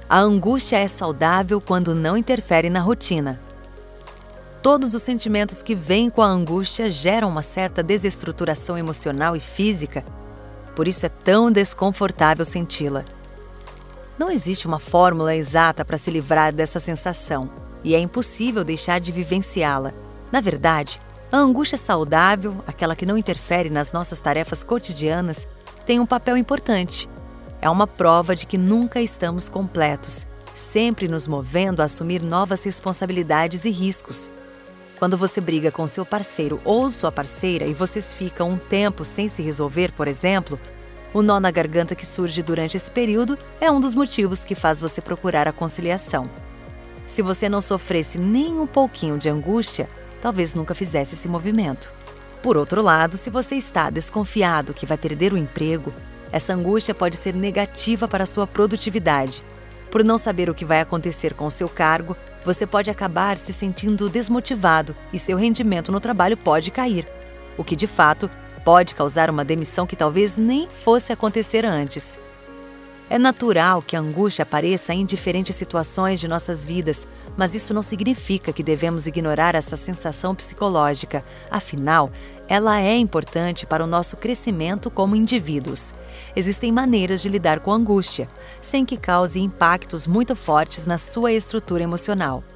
A angústia é saudável quando não interfere na rotina. Todos os sentimentos que vêm com a angústia geram uma certa desestruturação emocional e física, por isso é tão desconfortável senti-la. Não existe uma fórmula exata para se livrar dessa sensação, e é impossível deixar de vivenciá-la. Na verdade, a angústia saudável, aquela que não interfere nas nossas tarefas cotidianas, tem um papel importante. É uma prova de que nunca estamos completos, sempre nos movendo a assumir novas responsabilidades e riscos. Quando você briga com seu parceiro ou sua parceira e vocês ficam um tempo sem se resolver, por exemplo, o nó na garganta que surge durante esse período é um dos motivos que faz você procurar a conciliação. Se você não sofresse nem um pouquinho de angústia, talvez nunca fizesse esse movimento. Por outro lado, se você está desconfiado que vai perder o emprego, essa angústia pode ser negativa para a sua produtividade. Por não saber o que vai acontecer com o seu cargo, você pode acabar se sentindo desmotivado e seu rendimento no trabalho pode cair, o que de fato pode causar uma demissão que talvez nem fosse acontecer antes. É natural que a angústia apareça em diferentes situações de nossas vidas, mas isso não significa que devemos ignorar essa sensação psicológica. Afinal, ela é importante para o nosso crescimento como indivíduos. Existem maneiras de lidar com a angústia, sem que cause impactos muito fortes na sua estrutura emocional.